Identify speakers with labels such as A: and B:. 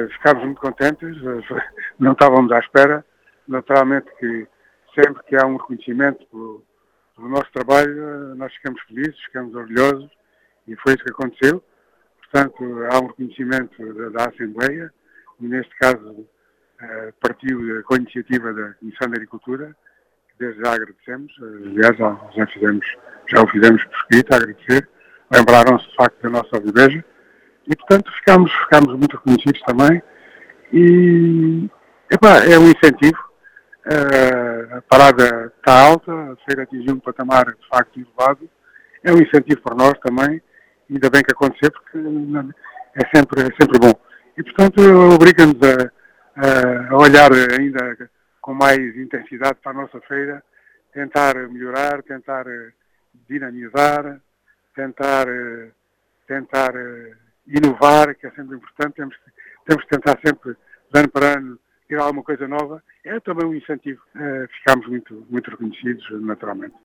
A: ficámos muito contentes, não estávamos à espera. Naturalmente que sempre que há um reconhecimento pelo nosso trabalho, nós ficamos felizes, ficamos orgulhosos, e foi isso que aconteceu. Portanto, há um reconhecimento da Assembleia, e neste caso partiu com a iniciativa da Comissão de Agricultura, que desde já agradecemos. Aliás, já o fizemos por escrito, a agradecer. Lembraram-se de facto da nossa oliveja e, portanto, ficámos muito reconhecidos também. E, é um incentivo. A parada está alta, a feira atingiu um patamar de facto elevado. É um incentivo para nós também, ainda bem que aconteceu, porque é sempre bom. E, portanto, obriga-nos a olhar ainda com mais intensidade para a nossa feira, tentar melhorar, tentar dinamizar, tentar inovar, que é sempre importante. Temos que tentar sempre, de ano para ano, tirar alguma coisa nova. É também um incentivo. Ficamos muito reconhecidos, naturalmente.